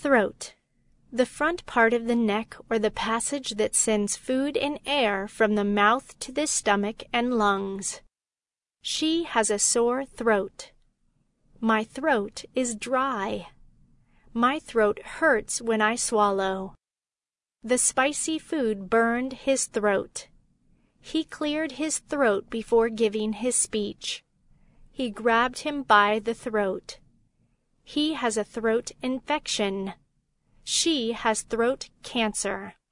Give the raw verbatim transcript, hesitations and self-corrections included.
Throat. The front part of the neck or the passage that sends food and air from the mouth to the stomach and lungs. She has a sore throat. My throat is dry. My throat hurts when I swallow. The spicy food burned his throat. He cleared his throat before giving his speech. He grabbed him by the throat. He has a throat infection. She has throat cancer.